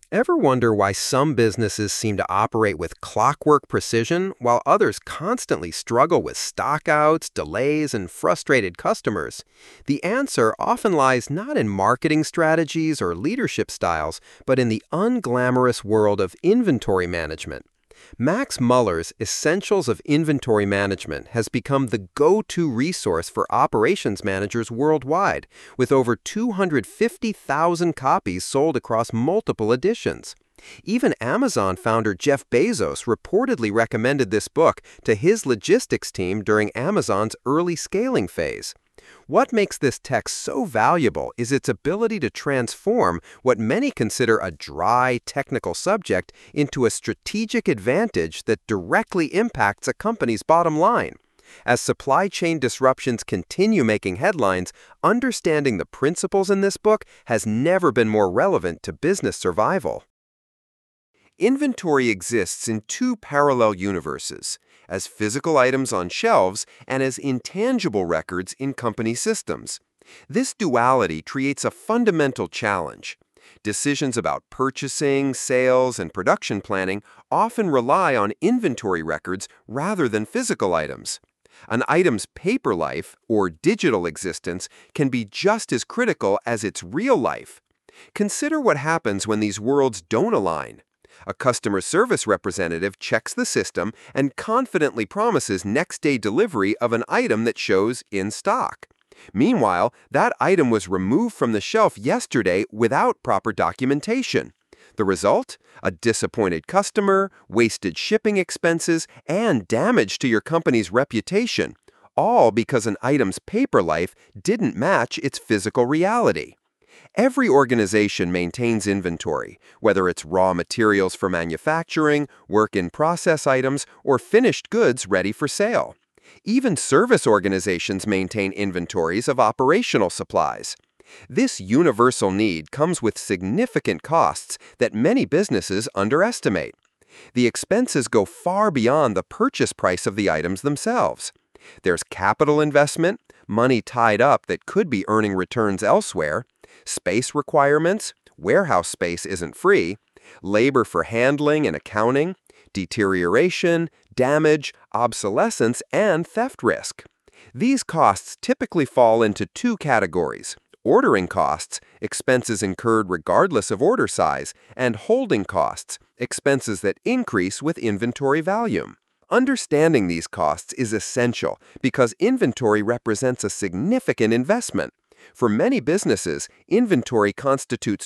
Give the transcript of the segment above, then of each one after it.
Ever wonder why some businesses seem to operate with clockwork precision while others constantly struggle with stockouts, delays, and frustrated customers? The answer often lies not in marketing strategies or leadership styles, but in the unglamorous world of inventory management. Max Muller's Essentials of Inventory Management has become the go-to resource for operations managers worldwide, with over 250,000 copies sold across multiple editions. Even Amazon founder Jeff Bezos reportedly recommended this book to his logistics team during Amazon's early scaling phase. What makes this text so valuable is its ability to transform what many consider a dry, technical subject into a strategic advantage that directly impacts a company's bottom line. As supply chain disruptions continue making headlines, understanding the principles in this book has never been more relevant to business survival. Inventory exists in two parallel universes, as physical items on shelves and as intangible records in company systems. This duality creates a fundamental challenge. Decisions about purchasing, sales, and production planning often rely on inventory records rather than physical items. An item's paper life, or digital existence, can be just as critical as its real life. Consider what happens when these worlds don't align. A customer service representative checks the system and confidently promises next-day delivery of an item that shows in stock. Meanwhile, that item was removed from the shelf yesterday without proper documentation. The result? A disappointed customer, wasted shipping expenses, and damage to your company's reputation, all because an item's paper life didn't match its physical reality. Every organization maintains inventory, whether it's raw materials for manufacturing, work-in-process items, or finished goods ready for sale. Even service organizations maintain inventories of operational supplies. This universal need comes with significant costs that many businesses underestimate. The expenses go far beyond the purchase price of the items themselves. There's capital investment, money tied up that could be earning returns elsewhere, space requirements, warehouse space isn't free, labor for handling and accounting, deterioration, damage, obsolescence, and theft risk. These costs typically fall into two categories: ordering costs, expenses incurred regardless of order size, and holding costs, expenses that increase with inventory volume. Understanding these costs is essential because inventory represents a significant investment. For many businesses, inventory constitutes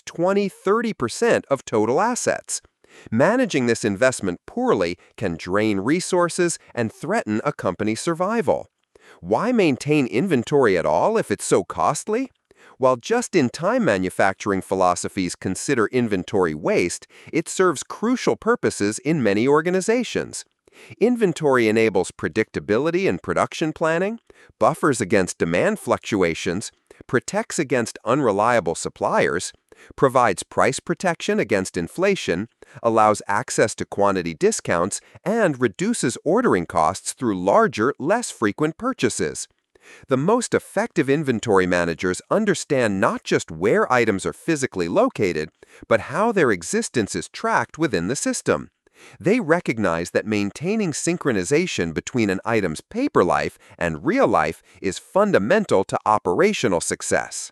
20–30% of total assets. Managing this investment poorly can drain resources and threaten a company's survival. Why maintain inventory at all if it's so costly? While just-in-time manufacturing philosophies consider inventory waste, it serves crucial purposes in many organizations. Inventory enables predictability in production planning, buffers against demand fluctuations, protects against unreliable suppliers, provides price protection against inflation, allows access to quantity discounts, and reduces ordering costs through larger, less frequent purchases. The most effective inventory managers understand not just where items are physically located, but how their existence is tracked within the system. They recognize that maintaining synchronization between an item's paper life and real life is fundamental to operational success.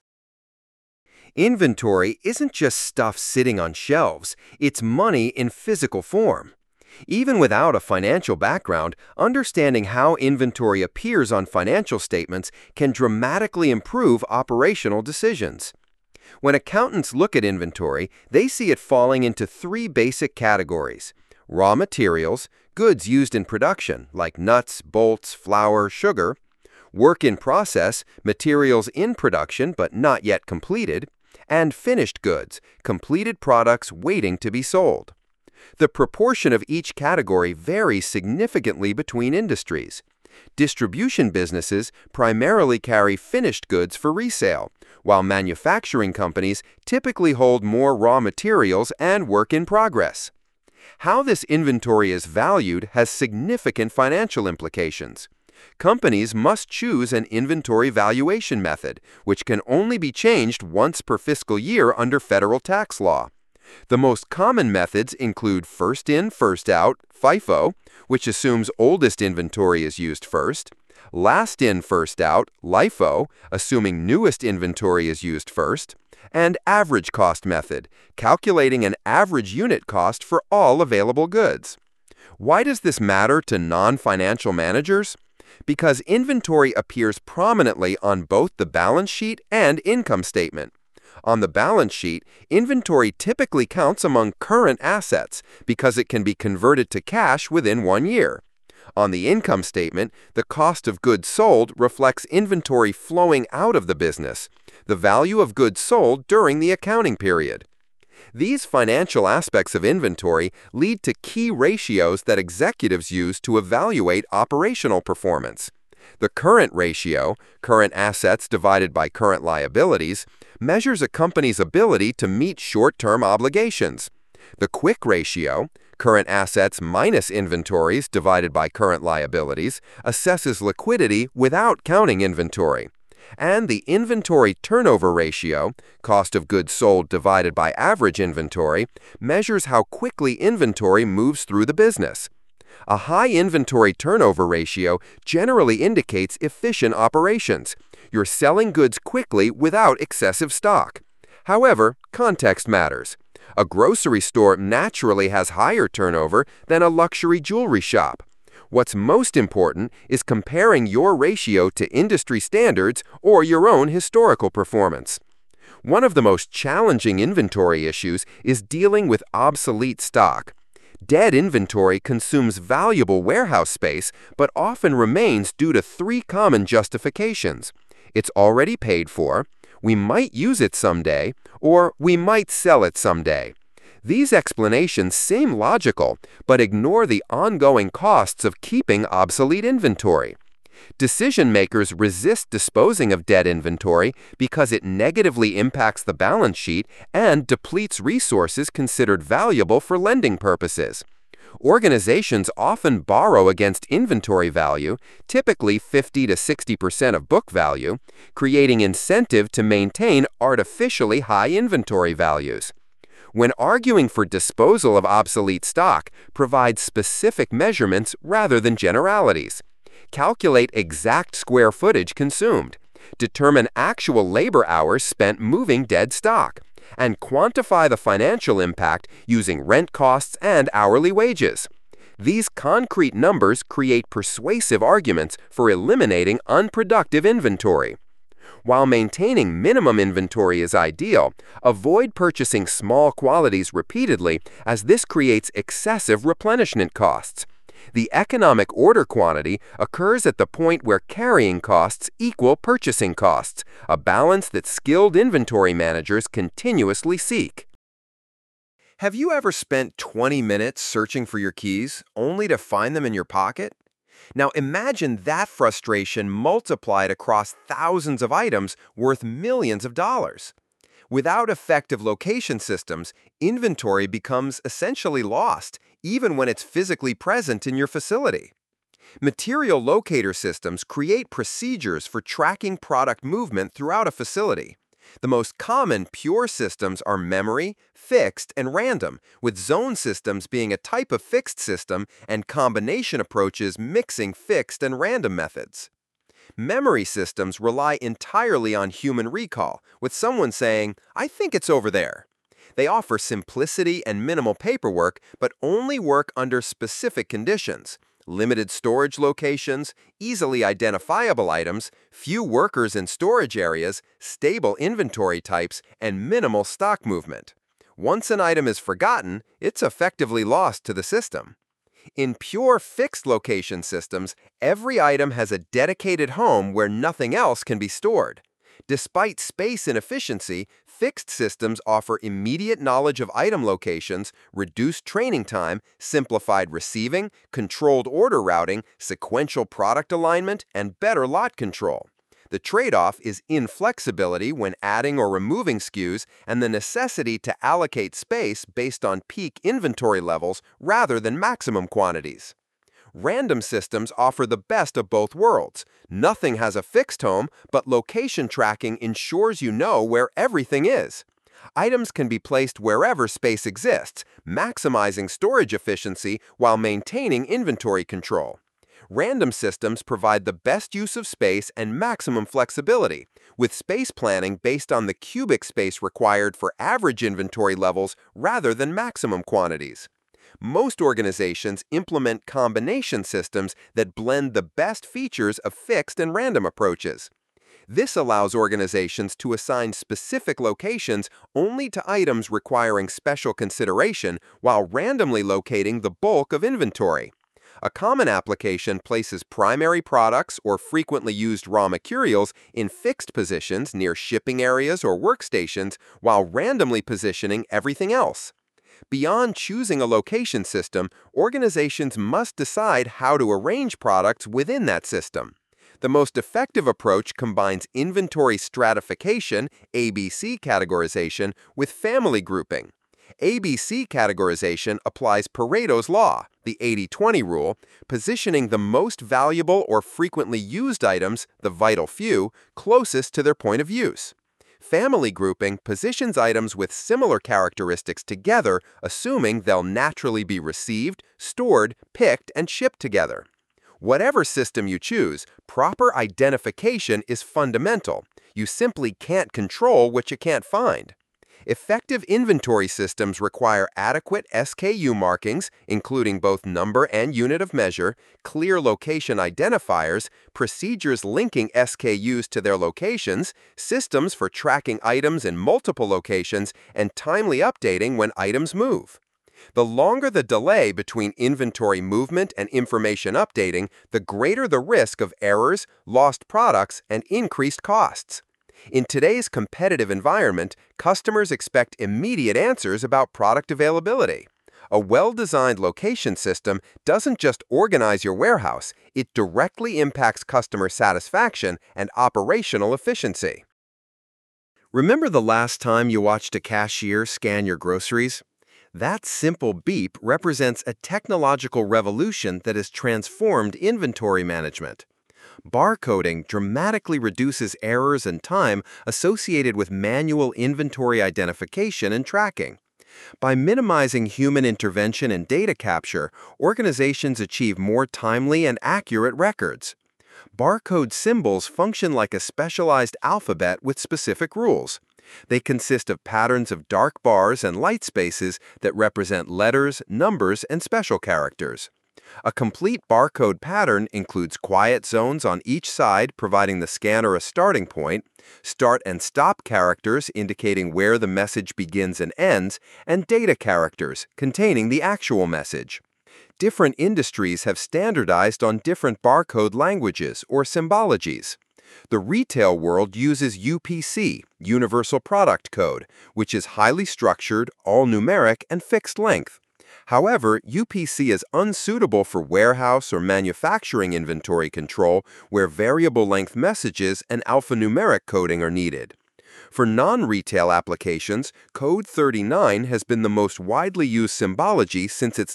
Inventory isn't just stuff sitting on shelves, it's money in physical form. Even without a financial background, understanding how inventory appears on financial statements can dramatically improve operational decisions. When accountants look at inventory, they see it falling into three basic categories: raw materials, goods used in production, like nuts, bolts, flour, sugar; work in process, materials in production but not yet completed; and finished goods, completed products waiting to be sold. The proportion of each category varies significantly between industries. Distribution businesses primarily carry finished goods for resale, while manufacturing companies typically hold more raw materials and work in progress. How this inventory is valued has significant financial implications. Companies must choose an inventory valuation method, which can only be changed once per fiscal year under federal tax law. The most common methods include first in, first out, FIFO, which assumes oldest inventory is used first, last in, first out, LIFO, assuming newest inventory is used first, and average cost method, calculating an average unit cost for all available goods. Why does this matter to non-financial managers? Because inventory appears prominently on both the balance sheet and income statement. On the balance sheet, inventory typically counts among current assets because it can be converted to cash within 1 year. On the income statement, the cost of goods sold reflects inventory flowing out of the business, the value of goods sold during the accounting period. These financial aspects of inventory lead to key ratios that executives use to evaluate operational performance. The current ratio, current assets divided by current liabilities, measures a company's ability to meet short-term obligations. The quick ratio, current assets minus inventories divided by current liabilities, assesses liquidity without counting inventory. And the inventory turnover ratio, cost of goods sold divided by average inventory, measures how quickly inventory moves through the business. A high inventory turnover ratio generally indicates efficient operations. You're selling goods quickly without excessive stock. However, context matters. A grocery store naturally has higher turnover than a luxury jewelry shop. What's most important is comparing your ratio to industry standards or your own historical performance. One of the most challenging inventory issues is dealing with obsolete stock. Dead inventory consumes valuable warehouse space, but often remains due to 3 common justifications. It's already paid for, we might use it someday, or we might sell it someday. These explanations seem logical, but ignore the ongoing costs of keeping obsolete inventory. Decision makers resist disposing of dead inventory because it negatively impacts the balance sheet and depletes resources considered valuable for lending purposes. Organizations often borrow against inventory value, typically 50 to 60% of book value, creating incentive to maintain artificially high inventory values. When arguing for disposal of obsolete stock, provide specific measurements rather than generalities. Calculate exact square footage consumed. Determine actual labor hours spent moving dead stock. And quantify the financial impact using rent costs and hourly wages. These concrete numbers create persuasive arguments for eliminating unproductive inventory. While maintaining minimum inventory is ideal, avoid purchasing small quantities repeatedly as this creates excessive replenishment costs. The economic order quantity occurs at the point where carrying costs equal purchasing costs, a balance that skilled inventory managers continuously seek. Have you ever spent 20 minutes searching for your keys, only to find them in your pocket? Now imagine that frustration multiplied across thousands of items worth millions of dollars. Without effective location systems, inventory becomes essentially lost, even when it's physically present in your facility. Material locator systems create procedures for tracking product movement throughout a facility. The most common pure systems are memory, fixed, and random, with zone systems being a type of fixed system and combination approaches mixing fixed and random methods. Memory systems rely entirely on human recall, with someone saying, "I think it's over there." They offer simplicity and minimal paperwork, but only work under specific conditions: limited storage locations, easily identifiable items, few workers in storage areas, stable inventory types, and minimal stock movement. Once an item is forgotten, it's effectively lost to the system. In pure fixed location systems, every item has a dedicated home where nothing else can be stored. Despite space inefficiency, fixed systems offer immediate knowledge of item locations, reduced training time, simplified receiving, controlled order routing, sequential product alignment, and better lot control. The trade-off is inflexibility when adding or removing SKUs and the necessity to allocate space based on peak inventory levels rather than maximum quantities. Random systems offer the best of both worlds. Nothing has a fixed home, but location tracking ensures you know where everything is. Items can be placed wherever space exists, maximizing storage efficiency while maintaining inventory control. Random systems provide the best use of space and maximum flexibility, with space planning based on the cubic space required for average inventory levels rather than maximum quantities. Most organizations implement combination systems that blend the best features of fixed and random approaches. This allows organizations to assign specific locations only to items requiring special consideration while randomly locating the bulk of inventory. A common application places primary products or frequently used raw materials in fixed positions near shipping areas or workstations while randomly positioning everything else. Beyond choosing a location system, organizations must decide how to arrange products within that system. The most effective approach combines inventory stratification, ABC categorization, with family grouping. ABC categorization applies Pareto's law, the 80-20 rule, positioning the most valuable or frequently used items, the vital few, closest to their point of use. Family grouping positions items with similar characteristics together, assuming they'll naturally be received, stored, picked, and shipped together. Whatever system you choose, proper identification is fundamental. You simply can't control what you can't find. Effective inventory systems require adequate SKU markings, including both number and unit of measure, clear location identifiers, procedures linking SKUs to their locations, systems for tracking items in multiple locations, and timely updating when items move. The longer the delay between inventory movement and information updating, the greater the risk of errors, lost products, and increased costs. In today's competitive environment, customers expect immediate answers about product availability. A well-designed location system doesn't just organize your warehouse, it directly impacts customer satisfaction and operational efficiency. Remember the last time you watched a cashier scan your groceries? That simple beep represents a technological revolution that has transformed inventory management. Barcoding dramatically reduces errors and time associated with manual inventory identification and tracking. By minimizing human intervention and data capture, organizations achieve more timely and accurate records. Barcode symbols function like a specialized alphabet with specific rules. They consist of patterns of dark bars and light spaces that represent letters, numbers, and special characters. A complete barcode pattern includes quiet zones on each side providing the scanner a starting point, start and stop characters indicating where the message begins and ends, and data characters containing the actual message. Different industries have standardized on different barcode languages or symbologies. The retail world uses UPC, Universal Product Code, which is highly structured, all-numeric, and fixed length. However, UPC is unsuitable for warehouse or manufacturing inventory control where variable length messages and alphanumeric coding are needed. For non-retail applications, Code 39 has been the most widely used symbology since its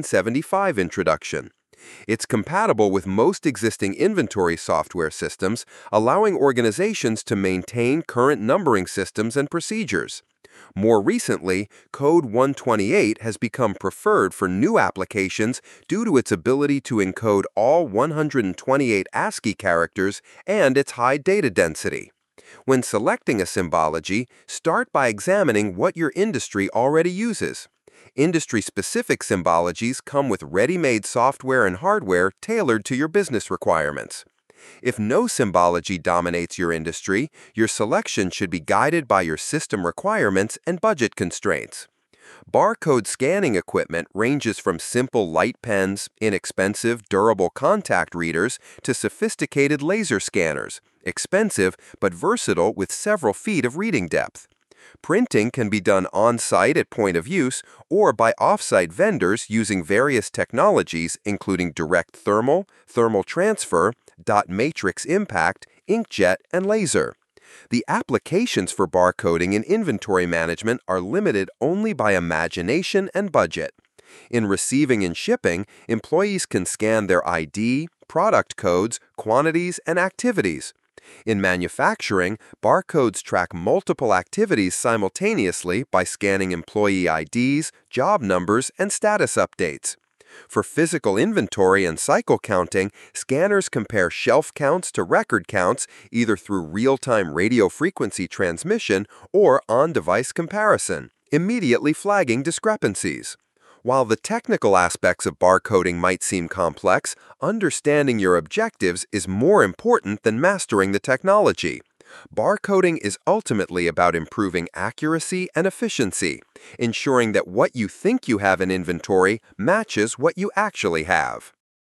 1975 introduction. It's compatible with most existing inventory software systems, allowing organizations to maintain current numbering systems and procedures. More recently, Code 128 has become preferred for new applications due to its ability to encode all 128 ASCII characters and its high data density. When selecting a symbology, start by examining what your industry already uses. Industry-specific symbologies come with ready-made software and hardware tailored to your business requirements. If no symbology dominates your industry, your selection should be guided by your system requirements and budget constraints. Barcode scanning equipment ranges from simple light pens, inexpensive, durable contact readers, to sophisticated laser scanners, expensive but versatile with several feet of reading depth. Printing can be done on-site at point of use or by off-site vendors using various technologies including direct thermal, thermal transfer, dot matrix impact, inkjet, and laser. The applications for barcoding in inventory management are limited only by imagination and budget. In receiving and shipping, employees can scan their ID, product codes, quantities, and activities. In manufacturing, barcodes track multiple activities simultaneously by scanning employee IDs, job numbers, and status updates. For physical inventory and cycle counting, scanners compare shelf counts to record counts either through real-time radio frequency transmission or on-device comparison, immediately flagging discrepancies. While the technical aspects of barcoding might seem complex, understanding your objectives is more important than mastering the technology. Barcoding is ultimately about improving accuracy and efficiency, ensuring that what you think you have in inventory matches what you actually have.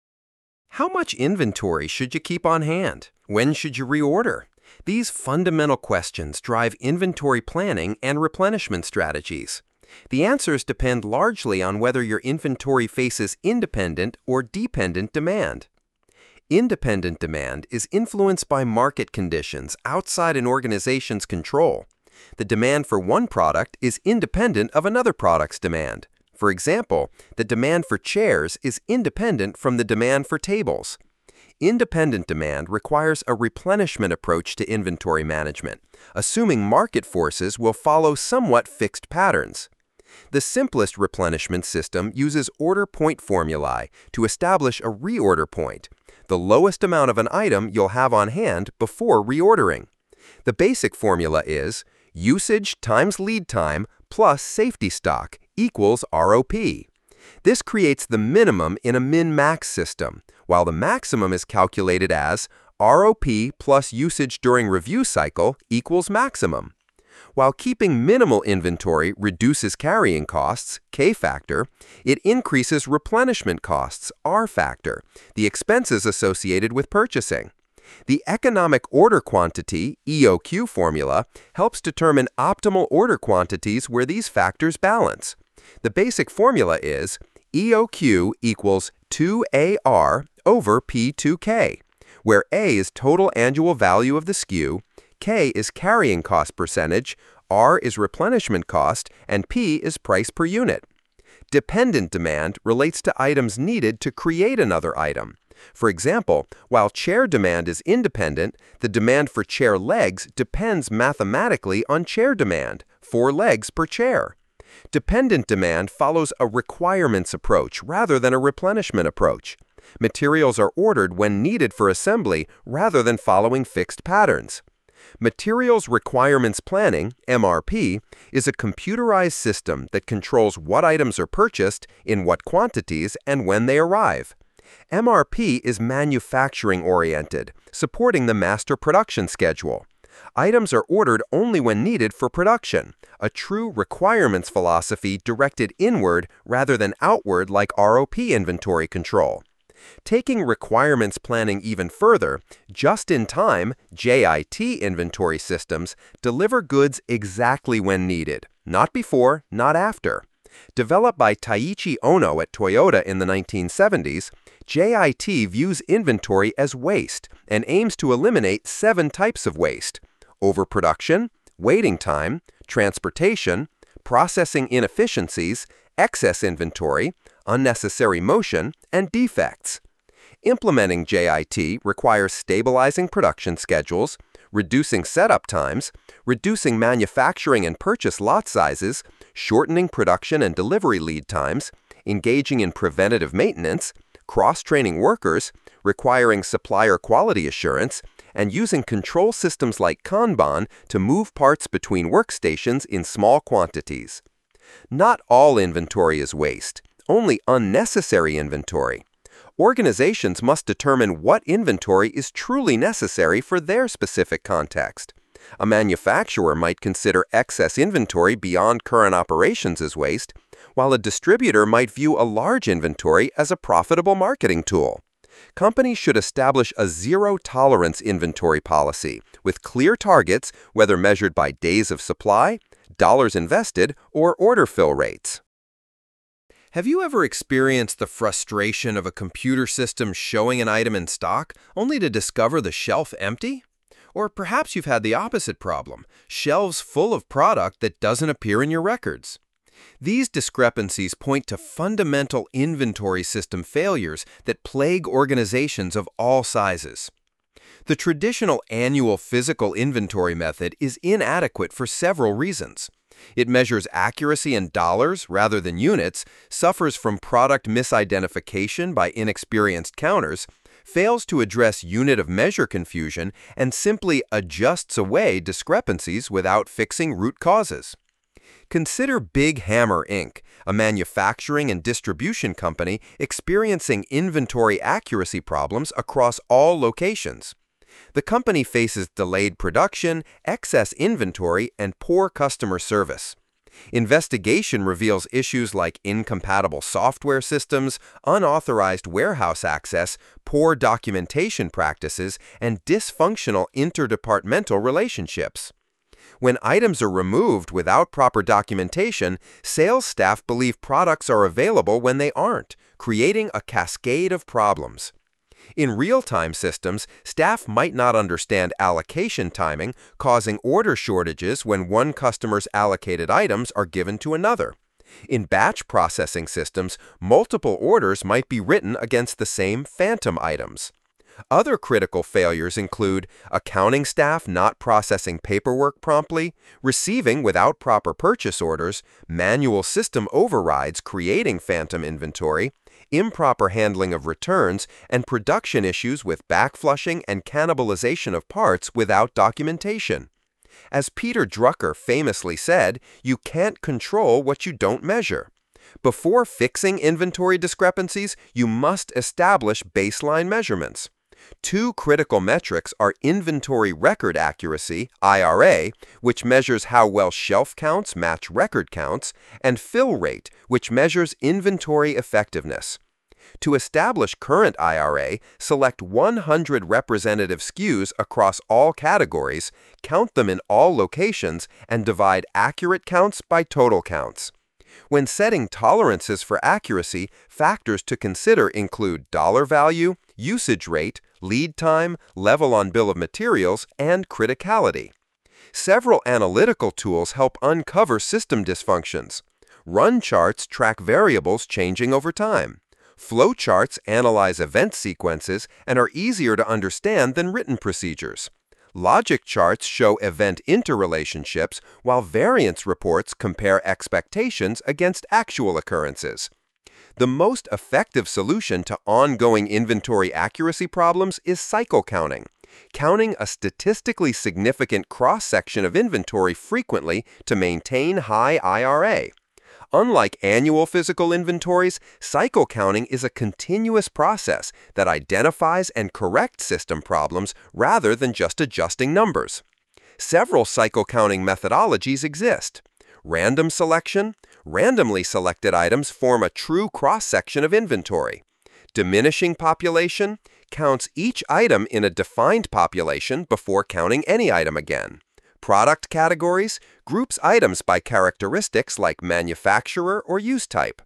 How much inventory should you keep on hand? When should you reorder? These fundamental questions drive inventory planning and replenishment strategies. The answers depend largely on whether your inventory faces independent or dependent demand. Independent demand is influenced by market conditions outside an organization's control. The demand for one product is independent of another product's demand. For example, the demand for chairs is independent from the demand for tables. Independent demand requires a replenishment approach to inventory management, assuming market forces will follow somewhat fixed patterns. The simplest replenishment system uses order point formulae to establish a reorder point, the lowest amount of an item you'll have on hand before reordering. The basic formula is usage times lead time plus safety stock equals ROP. This creates the minimum in a min-max system, while the maximum is calculated as ROP plus usage during review cycle equals maximum. While keeping minimal inventory reduces carrying costs, K factor, it increases replenishment costs, R factor, the expenses associated with purchasing. The economic order quantity, EOQ formula, helps determine optimal order quantities where these factors balance. The basic formula is EOQ equals 2AR over P2K, where A is total annual value of the SKU, K is carrying cost percentage, R is replenishment cost, and P is price per unit. Dependent demand relates to items needed to create another item. For example, while chair demand is independent, the demand for chair legs depends mathematically on chair demand, 4 legs per chair. Dependent demand follows a requirements approach rather than a replenishment approach. Materials are ordered when needed for assembly rather than following fixed patterns. Materials Requirements Planning, MRP, is a computerized system that controls what items are purchased, in what quantities, and when they arrive. MRP is manufacturing-oriented, supporting the master production schedule. Items are ordered only when needed for production, a true requirements philosophy directed inward rather than outward like ROP inventory control. Taking requirements planning even further, just-in-time JIT inventory systems deliver goods exactly when needed, not before, not after. Developed by Taiichi Ohno at Toyota in the 1970s, JIT views inventory as waste and aims to eliminate 7 types of waste: overproduction, waiting time, transportation, processing inefficiencies, excess inventory, unnecessary motion, and defects. Implementing JIT requires stabilizing production schedules, reducing setup times, reducing manufacturing and purchase lot sizes, shortening production and delivery lead times, engaging in preventative maintenance, cross-training workers, requiring supplier quality assurance, and using control systems like Kanban to move parts between workstations in small quantities. Not all inventory is waste, only unnecessary inventory. Organizations must determine what inventory is truly necessary for their specific context. A manufacturer might consider excess inventory beyond current operations as waste, while a distributor might view a large inventory as a profitable marketing tool. Companies should establish a zero-tolerance inventory policy with clear targets, whether measured by days of supply, dollars invested, or order fill rates. Have you ever experienced the frustration of a computer system showing an item in stock only to discover the shelf empty? Or perhaps you've had the opposite problem, shelves full of product that doesn't appear in your records. These discrepancies point to fundamental inventory system failures that plague organizations of all sizes. The traditional annual physical inventory method is inadequate for several reasons. It measures accuracy in dollars rather than units, suffers from product misidentification by inexperienced counters, fails to address unit of measure confusion, and simply adjusts away discrepancies without fixing root causes. Consider Big Hammer Inc., a manufacturing and distribution company experiencing inventory accuracy problems across all locations. The company faces delayed production, excess inventory, and poor customer service. Investigation reveals issues like incompatible software systems, unauthorized warehouse access, poor documentation practices, and dysfunctional interdepartmental relationships. When items are removed without proper documentation, sales staff believe products are available when they aren't, creating a cascade of problems. In real-time systems, staff might not understand allocation timing, causing order shortages when one customer's allocated items are given to another. In batch processing systems, multiple orders might be written against the same phantom items. Other critical failures include accounting staff not processing paperwork promptly, receiving without proper purchase orders, manual system overrides creating phantom inventory, improper handling of returns, and production issues with backflushing and cannibalization of parts without documentation. As Peter Drucker famously said, you can't control what you don't measure. Before fixing inventory discrepancies, you must establish baseline measurements. Two critical metrics are inventory record accuracy, IRA, which measures how well shelf counts match record counts, and fill rate, which measures inventory effectiveness. To establish current IRA, select 100 representative SKUs across all categories, count them in all locations, and divide accurate counts by total counts. When setting tolerances for accuracy, factors to consider include dollar value, usage rate, lead time, level on bill of materials, and criticality. Several analytical tools help uncover system dysfunctions. Run charts track variables changing over time. Flowcharts analyze event sequences and are easier to understand than written procedures. Logic charts show event interrelationships, while variance reports compare expectations against actual occurrences. The most effective solution to ongoing inventory accuracy problems is cycle counting, counting a statistically significant cross-section of inventory frequently to maintain high IRA. Unlike annual physical inventories, cycle counting is a continuous process that identifies and corrects system problems rather than just adjusting numbers. Several cycle counting methodologies exist. Random selection. Randomly selected items form a true cross-section of inventory. Diminishing population counts each item in a defined population before counting any item again. Product categories groups items by characteristics like manufacturer or use type.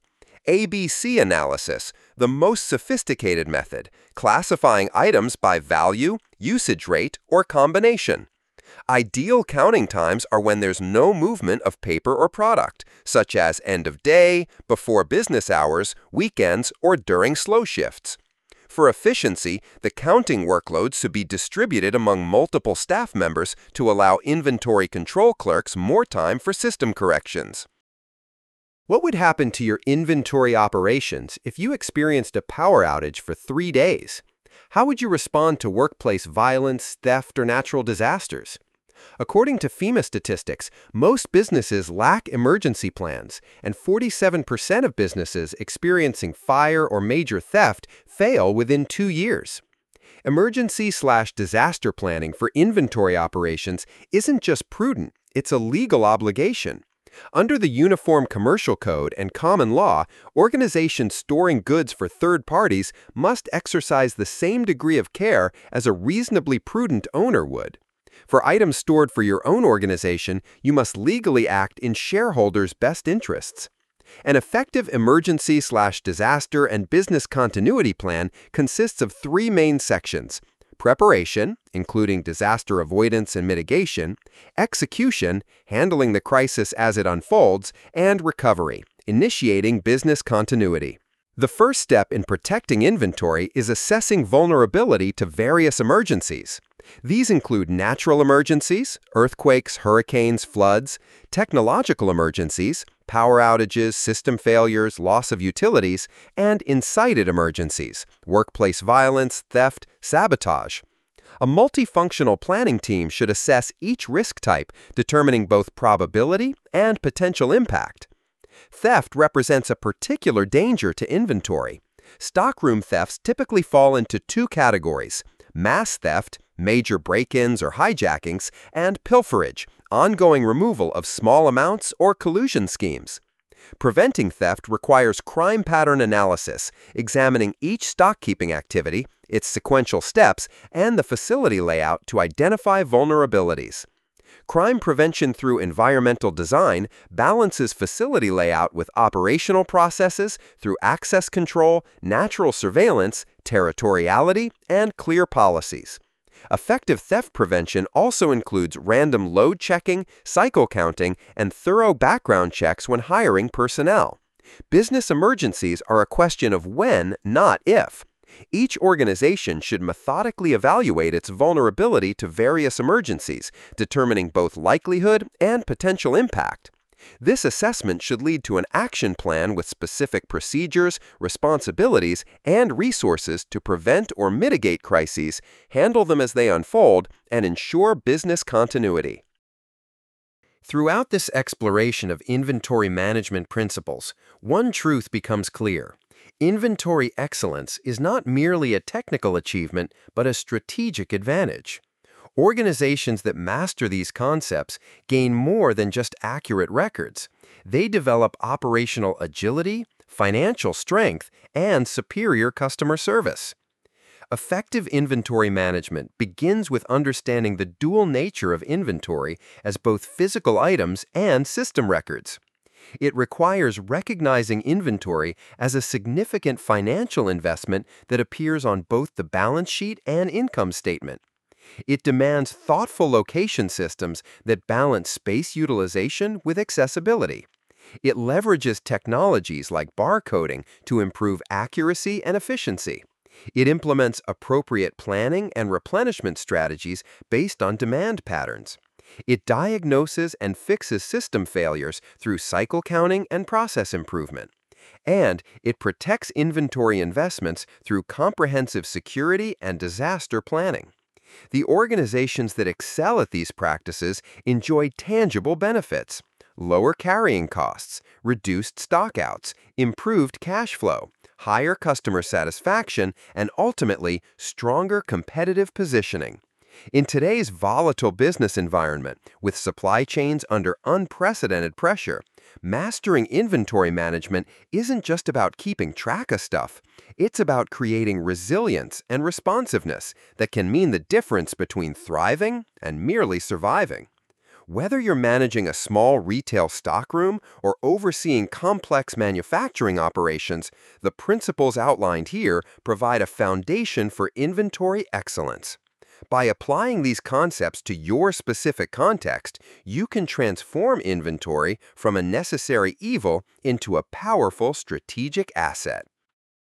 ABC analysis, the most sophisticated method, classifying items by value, usage rate, or combination. Ideal counting times are when there's no movement of paper or product, such as end of day, before business hours, weekends, or during slow shifts. For efficiency, the counting workload should be distributed among multiple staff members to allow inventory control clerks more time for system corrections. What would happen to your inventory operations if you experienced a power outage for 3 days? How would you respond to workplace violence, theft, or natural disasters? According to FEMA statistics, most businesses lack emergency plans, and 47% of businesses experiencing fire or major theft fail within 2 years. Emergency/disaster planning for inventory operations isn't just prudent, it's a legal obligation. Under the Uniform Commercial Code and common law, organizations storing goods for third parties must exercise the same degree of care as a reasonably prudent owner would. For items stored for your own organization, you must legally act in shareholders' best interests. An effective emergency/disaster and business continuity plan consists of 3 main sections: preparation, including disaster avoidance and mitigation; execution, handling the crisis as it unfolds; and recovery, initiating business continuity. The first step in protecting inventory is assessing vulnerability to various emergencies. These include natural emergencies, earthquakes, hurricanes, floods, technological emergencies, power outages, system failures, loss of utilities, and incited emergencies, workplace violence, theft, sabotage. A multifunctional planning team should assess each risk type, determining both probability and potential impact. Theft represents a particular danger to inventory. Stockroom thefts typically fall into two categories: mass theft, major break-ins or hijackings, and pilferage, ongoing removal of small amounts or collusion schemes. Preventing theft requires crime pattern analysis, examining each stock-keeping activity, its sequential steps, and the facility layout to identify vulnerabilities. Crime prevention through environmental design balances facility layout with operational processes through access control, natural surveillance, territoriality, and clear policies. Effective theft prevention also includes random load checking, cycle counting, and thorough background checks when hiring personnel. Business emergencies are a question of when, not if. Each organization should methodically evaluate its vulnerability to various emergencies, determining both likelihood and potential impact. This assessment should lead to an action plan with specific procedures, responsibilities, and resources to prevent or mitigate crises, handle them as they unfold, and ensure business continuity. Throughout this exploration of inventory management principles, one truth becomes clear. Inventory excellence is not merely a technical achievement, but a strategic advantage. Organizations that master these concepts gain more than just accurate records. They develop operational agility, financial strength, and superior customer service. Effective inventory management begins with understanding the dual nature of inventory as both physical items and system records. It requires recognizing inventory as a significant financial investment that appears on both the balance sheet and income statement. It demands thoughtful location systems that balance space utilization with accessibility. It leverages technologies like barcoding to improve accuracy and efficiency. It implements appropriate planning and replenishment strategies based on demand patterns. It diagnoses and fixes system failures through cycle counting and process improvement. And it protects inventory investments through comprehensive security and disaster planning. The organizations that excel at these practices enjoy tangible benefits: lower carrying costs, reduced stockouts, improved cash flow, higher customer satisfaction, and ultimately, stronger competitive positioning. In today's volatile business environment, with supply chains under unprecedented pressure, mastering inventory management isn't just about keeping track of stuff. It's about creating resilience and responsiveness that can mean the difference between thriving and merely surviving. Whether you're managing a small retail stockroom or overseeing complex manufacturing operations, the principles outlined here provide a foundation for inventory excellence. By applying these concepts to your specific context, you can transform inventory from a necessary evil into a powerful strategic asset.